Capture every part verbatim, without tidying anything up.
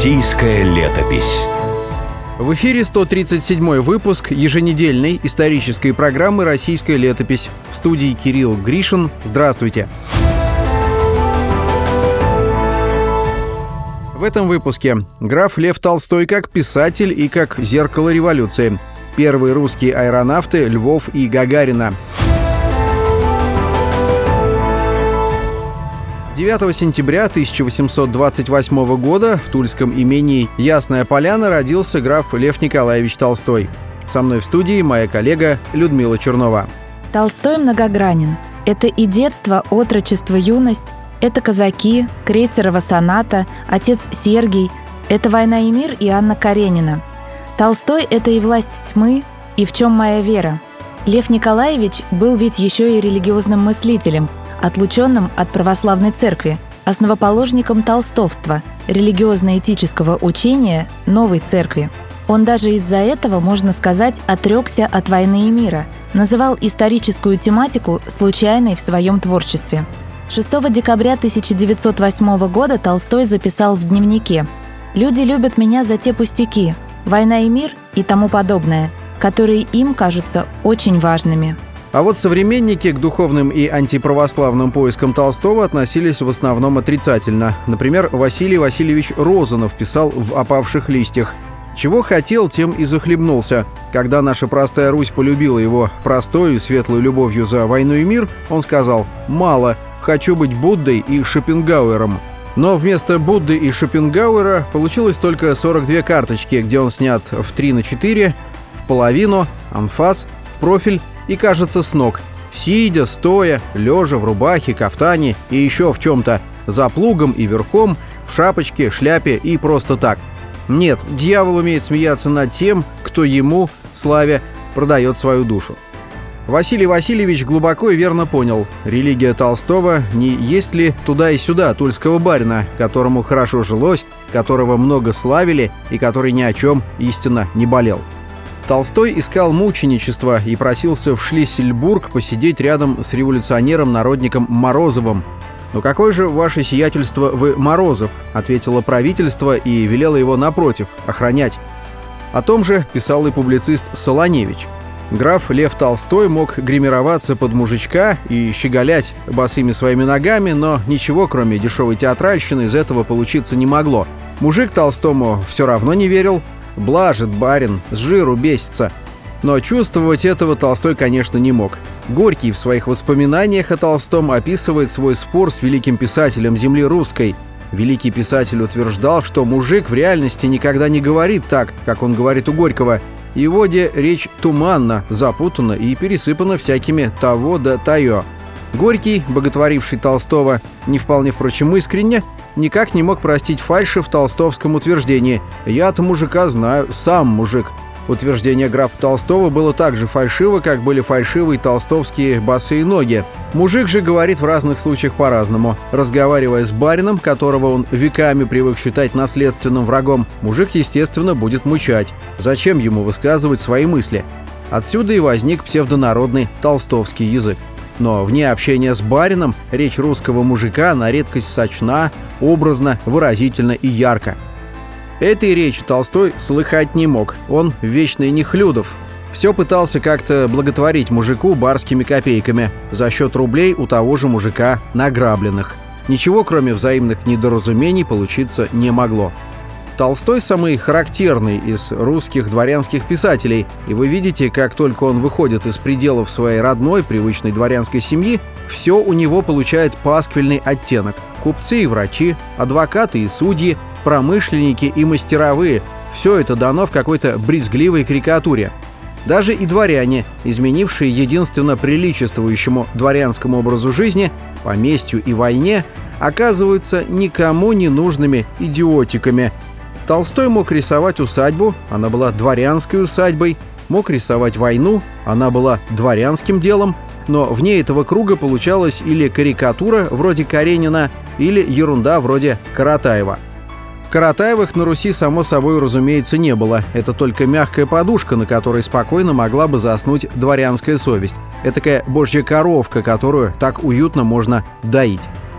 Российская летопись. В эфире сто тридцать седьмой выпуск еженедельной исторической программы «Российская летопись». В студии Кирилл Гришин. Здравствуйте. В этом выпуске граф Лев Толстой как писатель и как зеркало революции. Первые русские аэронавты Львов и Гагарина. девятого сентября тысяча восемьсот двадцать восьмого года в тульском имении Ясная Поляна родился граф Лев Николаевич Толстой. Со мной в студии моя коллега Людмила Чернова. Толстой многогранен. Это и детство, отрочество, юность. Это казаки, Крейцерова соната, отец Сергий. Это «Война и мир» и Анна Каренина. Толстой — это и власть тьмы, и в чем моя вера. Лев Николаевич был ведь еще и религиозным мыслителем, отлученным от православной церкви, основоположником толстовства, религиозно-этического учения новой церкви. Он даже из-за этого, можно сказать, отрекся от «Войны и мира», называл историческую тематику случайной в своем творчестве. шестого декабря тысяча девятьсот восьмого года Толстой записал в дневнике: «Люди любят меня за те пустяки, «Война и мир» и тому подобное, которые им кажутся очень важными». А вот современники к духовным и антиправославным поискам Толстого относились в основном отрицательно. Например, Василий Васильевич Розанов писал в «Опавших листьях»: «Чего хотел, тем и захлебнулся. Когда наша простая Русь полюбила его простой и светлой любовью за войну и мир, он сказал: «Мало, хочу быть Буддой и Шопенгауэром». Но вместо Будды и Шопенгауэра получилось только сорок две карточки, где он снят в три на четыре, в половину, анфас, в профиль и, кажется, с ног. Сидя, стоя, лежа в рубахе, кафтане и еще в чем-то, за плугом и верхом, в шапочке, шляпе и просто так. Нет, дьявол умеет смеяться над тем, кто ему, славе, продает свою душу». Василий Васильевич глубоко и верно понял: религия Толстого не есть ли туда и сюда тульского барина, которому хорошо жилось, которого много славили и который ни о чем истинно не болел. Толстой искал мученичества и просился в Шлиссельбург посидеть рядом с революционером-народником Морозовым. «Ну какое же ваше сиятельство вы Морозов?» — ответило правительство и велело его, напротив, охранять. О том же писал и публицист Солоневич. Граф Лев Толстой мог гримироваться под мужичка и щеголять босыми своими ногами, но ничего, кроме дешевой театральщины, из этого получиться не могло. Мужик Толстому все равно не верил. Блажит барин, с жиру бесится. Но чувствовать этого Толстой, конечно, не мог. Горький в своих воспоминаниях о Толстом описывает свой спор с великим писателем земли русской. Великий писатель утверждал, что мужик в реальности никогда не говорит так, как он говорит у Горького. Его де речь туманна, запутана и пересыпана всякими того да тайо. Горький, боготворивший Толстого, не вполне, впрочем, искренне, никак не мог простить фальши в толстовском утверждении: «Я-то мужика знаю, сам мужик». Утверждение графа Толстого было так же фальшиво, как были фальшивые толстовские босые ноги. Мужик же говорит в разных случаях по-разному. Разговаривая с барином, которого он веками привык считать наследственным врагом, мужик, естественно, будет мычать. Зачем ему высказывать свои мысли? Отсюда и возник псевдонародный толстовский язык. Но вне общения с барином речь русского мужика на редкость сочна, образна, выразительна и ярко. Этой речи Толстой слыхать не мог, он вечный Нехлюдов. Все пытался как-то благотворить мужику барскими копейками за счет рублей у того же мужика награбленных. Ничего, кроме взаимных недоразумений, получиться не могло. Толстой самый характерный из русских дворянских писателей, и вы видите, как только он выходит из пределов своей родной, привычной дворянской семьи, все у него получает пасквильный оттенок. Купцы и врачи, адвокаты и судьи, промышленники и мастеровые – все это дано в какой-то брезгливой карикатуре. Даже и дворяне, изменившие единственно приличествующему дворянскому образу жизни, поместью и войне, оказываются никому не нужными идиотиками. Толстой мог рисовать усадьбу, она была дворянской усадьбой, мог рисовать войну, она была дворянским делом, но вне этого круга получалась или карикатура вроде Каренина, или ерунда вроде Каратаева. Каратаевых на Руси, само собой, разумеется, не было. Это только мягкая подушка, на которой спокойно могла бы заснуть дворянская совесть. Этакая божья коровка, которую так уютно можно доить.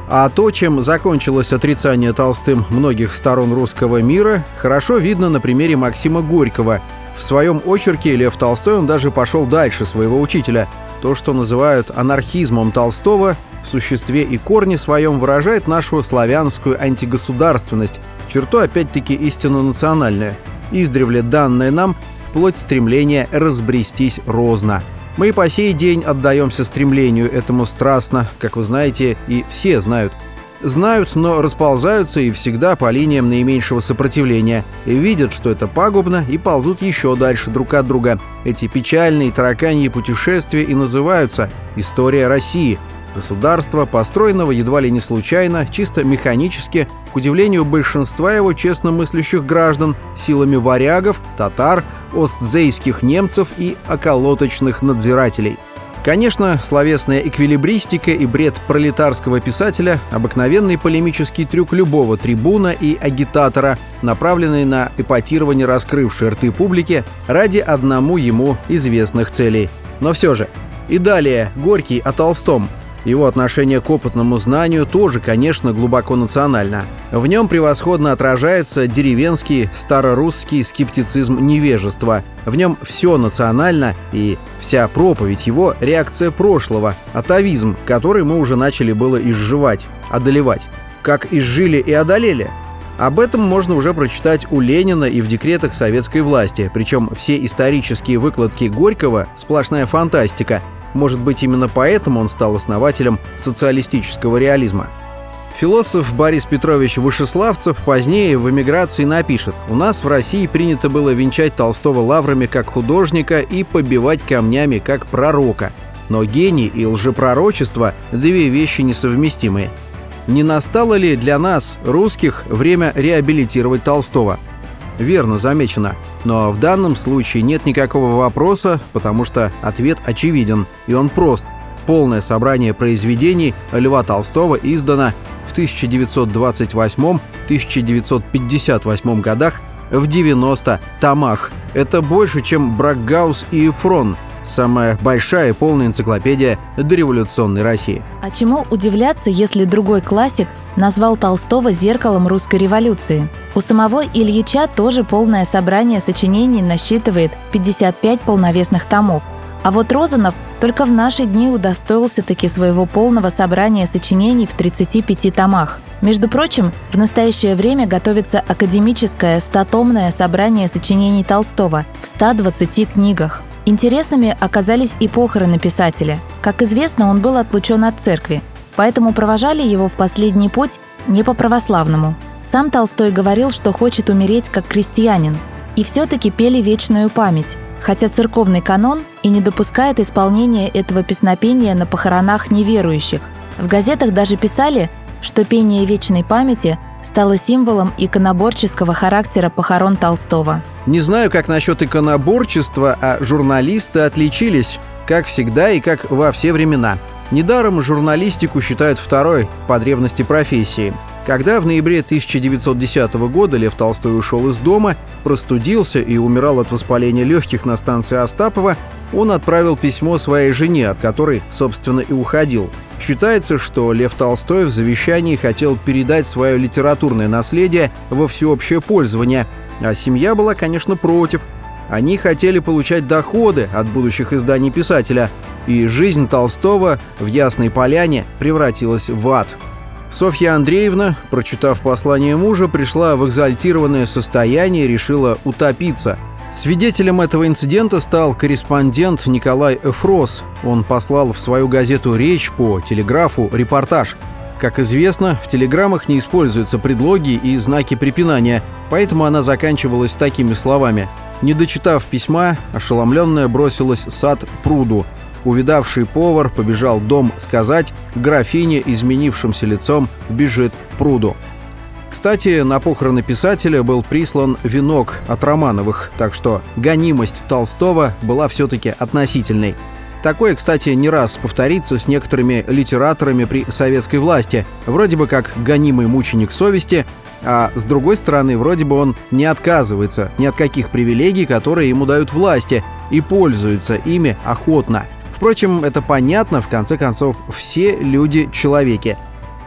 А то, чем закончилось отрицание Толстым многих сторон русского мира, хорошо видно на примере Максима Горького. В своем очерке Лев Толстой он даже пошел дальше своего учителя. То, что называют анархизмом Толстого, в существе и корне своем выражает нашу славянскую антигосударственность, черту опять-таки истинно национальную, издревле данное нам вплоть стремления разбрестись розно. Мы и по сей день отдаемся стремлению этому страстно, как вы знаете, и все знают. Знают, но расползаются и всегда по линиям наименьшего сопротивления, и видят, что это пагубно, и ползут еще дальше друг от друга. Эти печальные тараканьи путешествия и называются «История России». Государство, построенного едва ли не случайно, чисто механически, к удивлению большинства его честно мыслящих граждан, силами варягов, татар, остзейских немцев и околоточных надзирателей. Конечно, словесная эквилибристика и бред пролетарского писателя – обыкновенный полемический трюк любого трибуна и агитатора, направленный на эпатирование раскрывшей рты публики ради одному ему известных целей. Но все же. И далее Горький о Толстом. Его отношение к опытному знанию тоже, конечно, глубоко национально. В нем превосходно отражается деревенский, старорусский скептицизм невежества. В нем все национально, и вся проповедь его – реакция прошлого, атавизм, который мы уже начали было изживать, одолевать. Как изжили и одолели. Об этом можно уже прочитать у Ленина и в декретах советской власти, причем все исторические выкладки Горького – сплошная фантастика. Может быть, именно поэтому он стал основателем социалистического реализма. Философ Борис Петрович Вышеславцев позднее в эмиграции напишет: «У нас в России принято было венчать Толстого лаврами как художника и побивать камнями как пророка. Но гений и лжепророчество – две вещи несовместимые. Не настало ли для нас, русских, время реабилитировать Толстого?» Верно замечено. Но в данном случае нет никакого вопроса, потому что ответ очевиден, и он прост. Полное собрание произведений Льва Толстого издано в тысяча девятьсот двадцать восьмом — тысяча девятьсот пятьдесят восьмом годах в девяноста томах. Это больше, чем Брагаус и Эфрон, самая большая и полная энциклопедия дореволюционной России. А чему удивляться, если другой классик назвал Толстого зеркалом русской революции? У самого Ильича тоже полное собрание сочинений насчитывает пятьдесят пять полновесных томов. А вот Розанов только в наши дни удостоился таки своего полного собрания сочинений в тридцати пяти томах. Между прочим, в настоящее время готовится академическое стотомное собрание сочинений Толстого в ста двадцати книгах. Интересными оказались и похороны писателя. Как известно, он был отлучен от церкви, поэтому провожали его в последний путь не по-православному. Сам Толстой говорил, что хочет умереть как крестьянин. И все-таки пели вечную память, хотя церковный канон и не допускает исполнения этого песнопения на похоронах неверующих. В газетах даже писали, что пение вечной памяти стало символом иконоборческого характера похорон Толстого. Не знаю, как насчет иконоборчества, а журналисты отличились, как всегда и как во все времена. Недаром журналистику считают второй по древности профессией. Когда в ноябре тысяча девятьсот десятого года Лев Толстой ушел из дома, простудился и умирал от воспаления легких на станции Остапова, он отправил письмо своей жене, от которой, собственно, и уходил. Считается, что Лев Толстой в завещании хотел передать свое литературное наследие во всеобщее пользование, а семья была, конечно, против. Они хотели получать доходы от будущих изданий писателя, и жизнь Толстого в Ясной Поляне превратилась в ад. Софья Андреевна, прочитав послание мужа, пришла в экзальтированное состояние и решила утопиться. Свидетелем этого инцидента стал корреспондент Николай Эфрос. Он послал в свою газету «Речь» по телеграфу репортаж. Как известно, в телеграммах не используются предлоги и знаки препинания, поэтому она заканчивалась такими словами. Не дочитав письма, ошеломленная бросилась в сад к пруду. Увидавший повар побежал в дом сказать, графиня изменившимся лицом бежит к пруду. Кстати, на похороны писателя был прислан венок от Романовых, так что гонимость Толстого была все-таки относительной. Такое, кстати, не раз повторится с некоторыми литераторами при советской власти. Вроде бы как гонимый мученик совести, а с другой стороны, вроде бы он не отказывается ни от каких привилегий, которые ему дают власти, и пользуется ими охотно. Впрочем, это понятно, в конце концов, все люди — человеки.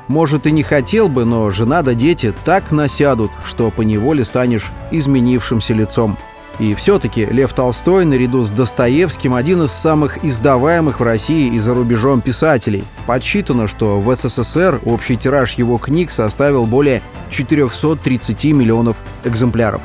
Может, и не хотел бы, но жена да дети так насядут, что поневоле станешь изменившимся лицом. И все-таки Лев Толстой, наряду с Достоевским, один из самых издаваемых в России и за рубежом писателей. Подсчитано, что в СССР общий тираж его книг составил более четыреста тридцать миллионов экземпляров.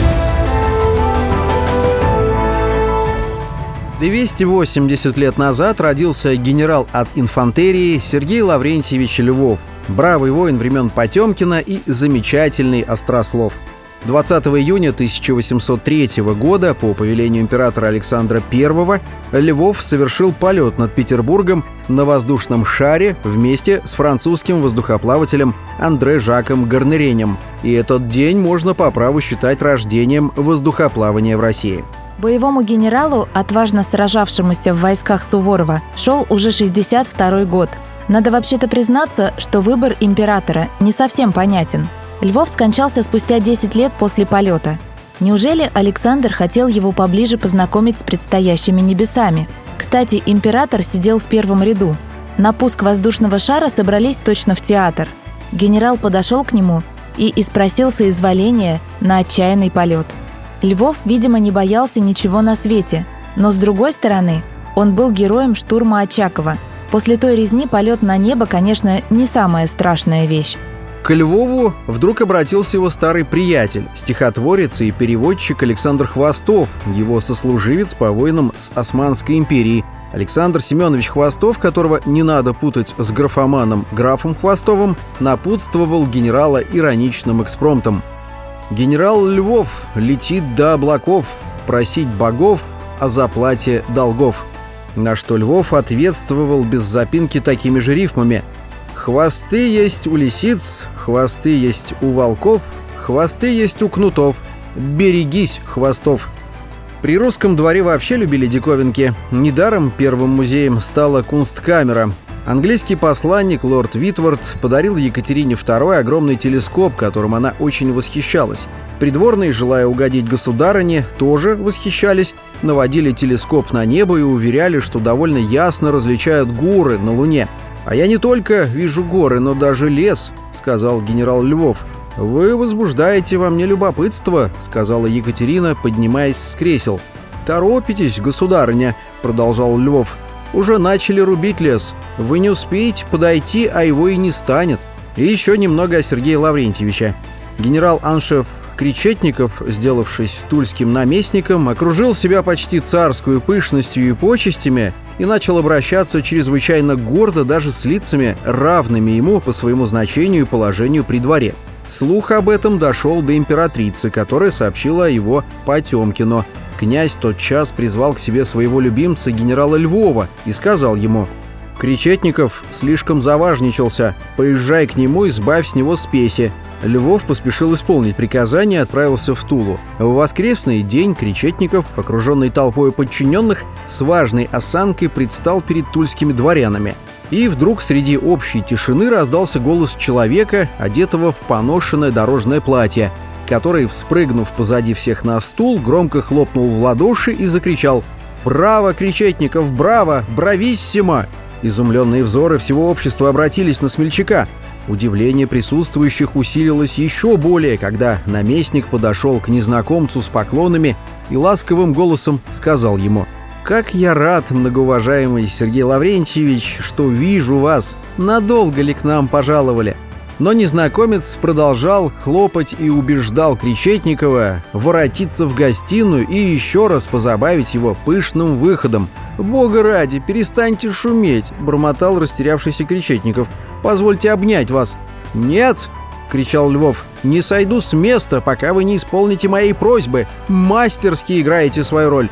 двести восемьдесят лет назад родился генерал от инфантерии Сергей Лаврентьевич Львов, бравый воин времен Потемкина и замечательный острослов. двадцатого июня тысяча восемьсот третьего года по повелению императора Александра Первого Львов совершил полет над Петербургом на воздушном шаре вместе с французским воздухоплавателем Андре Жаком Гарнеренем. И этот день можно по праву считать рождением воздухоплавания в России. Боевому генералу, отважно сражавшемуся в войсках Суворова, шел уже шестьдесят второй год. Надо вообще-то признаться, что выбор императора не совсем понятен. Львов скончался спустя десять лет после полета. Неужели Александр хотел его поближе познакомить с предстоящими небесами? Кстати, император сидел в первом ряду. На пуск воздушного шара собрались точно в театр. Генерал подошел к нему и испросил соизволения на отчаянный полет. Львов, видимо, не боялся ничего на свете, но, с другой стороны, он был героем штурма Очакова. После той резни полет на небо, конечно, не самая страшная вещь. К Львову вдруг обратился его старый приятель, стихотворец и переводчик Александр Хвостов, его сослуживец по войнам с Османской империей. Александр Семенович Хвостов, которого не надо путать с графоманом графом Хвостовым, напутствовал генерала ироничным экспромтом. «Генерал Львов летит до облаков просить богов о заплате долгов». На что Львов ответствовал без запинки такими же рифмами: «Хвосты есть у лисиц, хвосты есть у волков, хвосты есть у кнутов. Берегись хвостов». При русском дворе вообще любили диковинки. Недаром первым музеем стала Кунсткамера. Английский посланник лорд Витвард подарил Екатерине Второй огромный телескоп, которым она очень восхищалась. Придворные, желая угодить государыне, тоже восхищались, наводили телескоп на небо и уверяли, что довольно ясно различают горы на Луне. «А я не только вижу горы, но даже лес», — сказал генерал Львов. «Вы возбуждаете во мне любопытство», — сказала Екатерина, поднимаясь с кресел. «Торопитесь, государыня», — продолжал Львов. «Уже начали рубить лес. Вы не успеете подойти, а его и не станет». И еще немного о Сергее Лаврентьевиче. Генерал-аншеф Кречетников, сделавшись тульским наместником, окружил себя почти царскую пышностью и почестями и начал обращаться чрезвычайно гордо даже с лицами, равными ему по своему значению и положению при дворе. Слух об этом дошел до императрицы, которая сообщила его Потемкину. Князь тотчас призвал к себе своего любимца генерала Львова и сказал ему: «Кречетников слишком заважничался, поезжай к нему и сбавь с него спеси». Львов поспешил исполнить приказание и отправился в Тулу. В воскресный день Кречетников, окруженный толпой подчиненных, с важной осанкой предстал перед тульскими дворянами. И вдруг среди общей тишины раздался голос человека, одетого в поношенное дорожное платье, который, вспрыгнув позади всех на стул, громко хлопнул в ладоши и закричал: «Браво, Кречетников, браво! Брависсимо!» Изумленные взоры всего общества обратились на смельчака. Удивление присутствующих усилилось еще более, когда наместник подошел к незнакомцу с поклонами и ласковым голосом сказал ему: «Как я рад, многоуважаемый Сергей Лаврентьевич, что вижу вас! Надолго ли к нам пожаловали?» Но незнакомец продолжал хлопать и убеждал Кречетникова воротиться в гостиную и еще раз позабавить его пышным выходом. «Бога ради, перестаньте шуметь!» — бормотал растерявшийся Кречетников. «Позвольте обнять вас». «Нет!» — кричал Львов. «Не сойду с места, пока вы не исполните моей просьбы. Мастерски играете свою роль».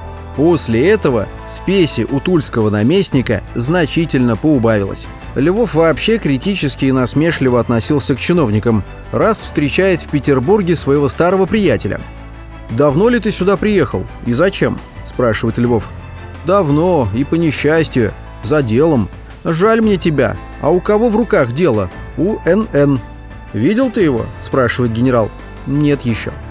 После этого спеси у тульского наместника значительно поубавилось. Львов вообще критически и насмешливо относился к чиновникам. Раз встречает в Петербурге своего старого приятеля. «Давно ли ты сюда приехал? И зачем?» – спрашивает Львов. «Давно, и по несчастью, за делом. Жаль мне тебя. А у кого в руках дело? У Н Н». «Видел ты его?» – спрашивает генерал. «Нет еще».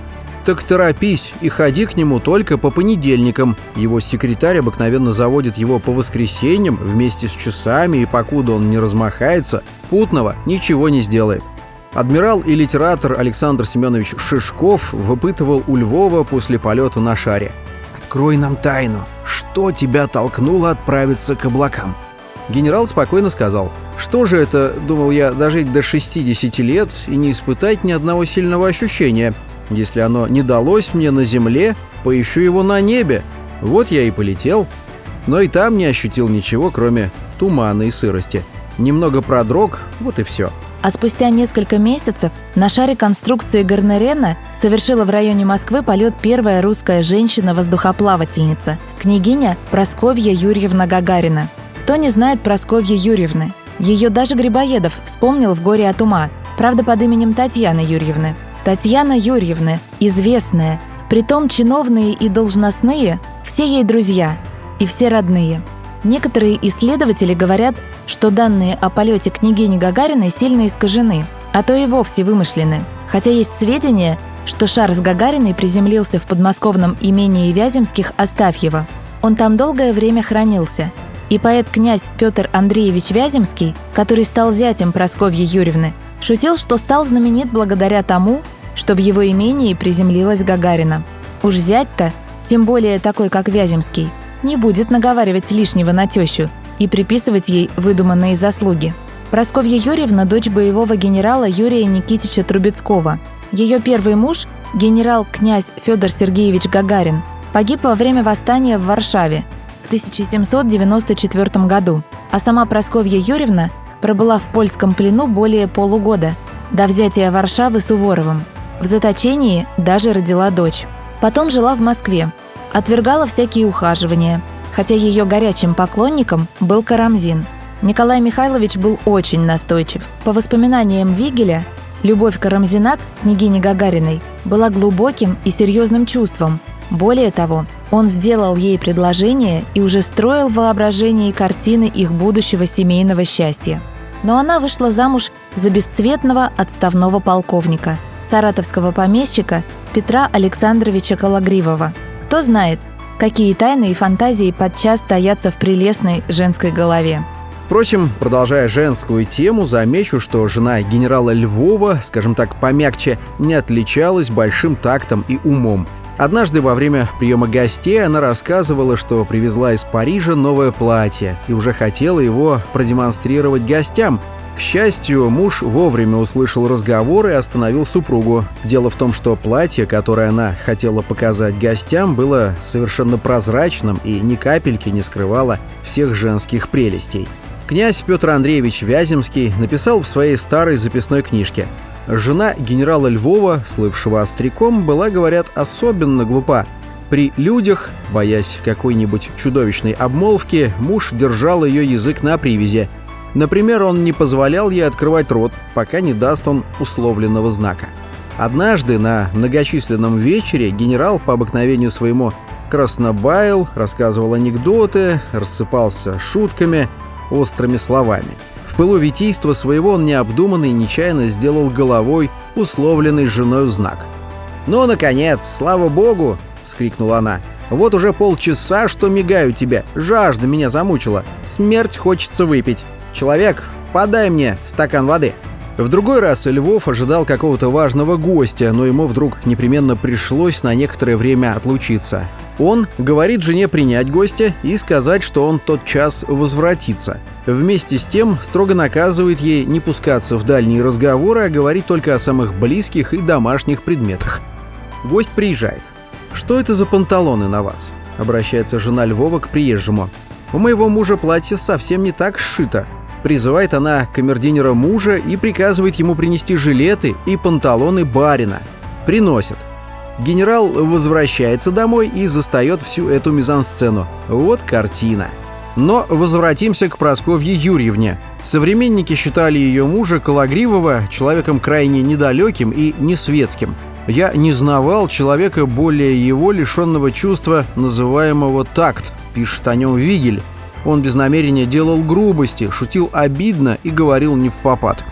Так торопись и ходи к нему только по понедельникам. Его секретарь обыкновенно заводит его по воскресеньям вместе с часами, и покуда он не размахается, путного ничего не сделает. Адмирал и литератор Александр Семенович Шишков выпытывал у Львова после полета на шаре: «Открой нам тайну, что тебя толкнуло отправиться к облакам?» Генерал спокойно сказал: «Что же это, думал я, дожить до шестидесяти лет и не испытать ни одного сильного ощущения? Если оно не далось мне на земле, поищу его на небе. Вот я и полетел. Но и там не ощутил ничего, кроме тумана и сырости. Немного продрог, вот и все». А спустя несколько месяцев на шаре конструкции Гарнерена совершила в районе Москвы полет первая русская женщина-воздухоплавательница, княгиня Прасковья Юрьевна Гагарина. Кто не знает Прасковьи Юрьевны? Ее даже Грибоедов вспомнил в «Горе от ума», правда, под именем Татьяны Юрьевны. Татьяна Юрьевна, известная, притом чиновные и должностные, все ей друзья и все родные. Некоторые исследователи говорят, что данные о полете княгини Гагариной сильно искажены, а то и вовсе вымышлены. Хотя есть сведения, что шар с Гагариной приземлился в подмосковном имении Вяземских Астафьева. Он там долгое время хранился. И поэт-князь Петр Андреевич Вяземский, который стал зятем Прасковьи Юрьевны, шутил, что стал знаменит благодаря тому, что в его имении приземлилась Гагарина. Уж зять-то, тем более такой, как Вяземский, не будет наговаривать лишнего на тещу и приписывать ей выдуманные заслуги. Прасковья Юрьевна – дочь боевого генерала Юрия Никитича Трубецкого. Ее первый муж, генерал-князь Федор Сергеевич Гагарин, погиб во время восстания в Варшаве в тысяча семьсот девяносто четвёртом году, а сама Прасковья Юрьевна пробыла в польском плену более полугода, до взятия Варшавы Суворовым. В заточении даже родила дочь. Потом жила в Москве, отвергала всякие ухаживания, хотя ее горячим поклонником был Карамзин. Николай Михайлович был очень настойчив. По воспоминаниям Вигеля, любовь Карамзина к княгине Гагариной была глубоким и серьезным чувством. Более того, он сделал ей предложение и уже строил в воображении картины их будущего семейного счастья. Но она вышла замуж за бесцветного отставного полковника, саратовского помещика Петра Александровича Кологривова. Кто знает, какие тайны и фантазии подчас таятся в прелестной женской голове. Впрочем, продолжая женскую тему, замечу, что жена генерала Львова, скажем так, помягче, не отличалась большим тактом и умом. Однажды во время приема гостей она рассказывала, что привезла из Парижа новое платье и уже хотела его продемонстрировать гостям. К счастью, муж вовремя услышал разговор и остановил супругу. Дело в том, что платье, которое она хотела показать гостям, было совершенно прозрачным и ни капельки не скрывало всех женских прелестей. Князь Петр Андреевич Вяземский написал в своей старой записной книжке: «Жена генерала Львова, слывшего остряком, была, говорят, особенно глупа. При людях, боясь какой-нибудь чудовищной обмолвки, муж держал ее язык на привязи. Например, он не позволял ей открывать рот, пока не даст он условленного знака. Однажды на многочисленном вечере генерал по обыкновению своему краснобаял, рассказывал анекдоты, рассыпался шутками, острыми словами. В пылу витийства своего он необдуманно и нечаянно сделал головой условленный женой знак. «Ну, наконец, слава богу!» — вскрикнула она. «Вот уже полчаса, что мигаю тебе, жажда меня замучила, смерть хочется выпить. Человек, подай мне стакан воды». В другой раз Львов ожидал какого-то важного гостя, но ему вдруг непременно пришлось на некоторое время отлучиться. Он говорит жене принять гостя и сказать, что он тотчас возвратится. Вместе с тем строго наказывает ей не пускаться в дальние разговоры, а говорить только о самых близких и домашних предметах. Гость приезжает. «Что это за панталоны на вас?» — обращается жена Львова к приезжему. «У моего мужа платье совсем не так сшито». Призывает она камердинера мужа и приказывает ему принести жилеты и панталоны барина. Приносит. Генерал возвращается домой и застает всю эту мизансцену. Вот картина. Но возвратимся к Прасковье Юрьевне. Современники считали ее мужа Кологривова человеком крайне недалеким и несветским. «Я не знавал человека более его лишенного чувства, называемого такт», пишет о нем Вигель. Он без намерения делал грубости, шутил обидно и говорил невпопад.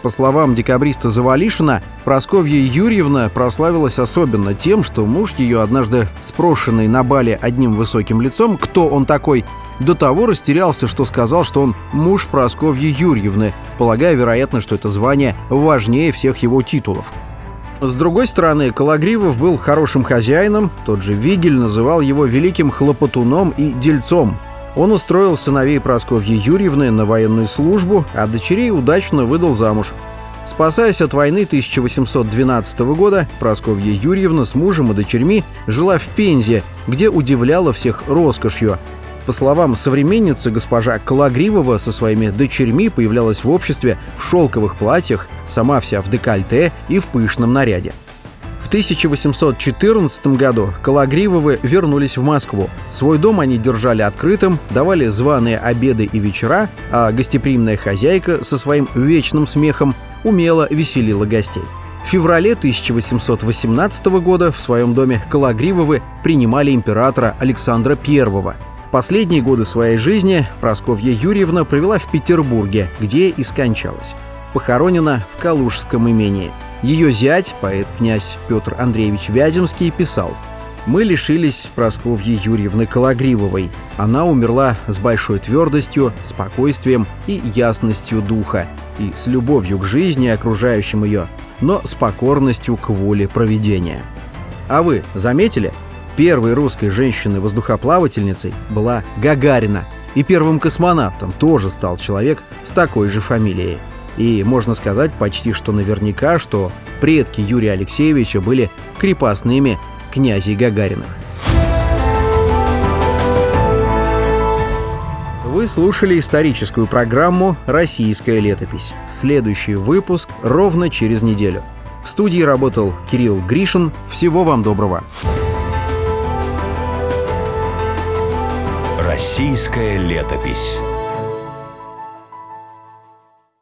По словам декабриста Завалишина, Прасковья Юрьевна прославилась особенно тем, что муж ее, однажды спрошенный на бале одним высоким лицом, кто он такой, до того растерялся, что сказал, что он муж Прасковьи Юрьевны, полагая, вероятно, что это звание важнее всех его титулов. С другой стороны, Кологривов был хорошим хозяином, тот же Вигель называл его великим хлопотуном и дельцом. Он устроил сыновей Прасковьи Юрьевны на военную службу, а дочерей удачно выдал замуж. Спасаясь от войны тысяча восемьсот двенадцатого года, Прасковья Юрьевна с мужем и дочерьми жила в Пензе, где удивляла всех роскошью. По словам современницы, госпожа Кологривова со своими дочерьми появлялась в обществе в шелковых платьях, сама вся в декольте и в пышном наряде. В тысяча восемьсот четырнадцатом году Кологривовы вернулись в Москву. Свой дом они держали открытым, давали званые обеды и вечера, а гостеприимная хозяйка со своим вечным смехом умело веселила гостей. В феврале тысяча восемьсот восемнадцатого года в своем доме Кологривовы принимали императора Александра Первого. Последние годы своей жизни Прасковья Юрьевна провела в Петербурге, где и скончалась. Похоронена в Калужском имении. Ее зять, поэт-князь Петр Андреевич Вяземский, писал: «Мы лишились Прасковьи Юрьевны Кологривовой. Она умерла с большой твердостью, спокойствием и ясностью духа, и с любовью к жизни, окружающим ее, но с покорностью к воле провидения». А вы заметили? Первой русской женщиной-воздухоплавательницей была Гагарина, и первым космонавтом тоже стал человек с такой же фамилией. И можно сказать почти что наверняка, что предки Юрия Алексеевича были крепостными князей Гагариных. Вы слушали историческую программу «Российская летопись». Следующий выпуск ровно через неделю. В студии работал Кирилл Гришин. Всего вам доброго. «Российская летопись».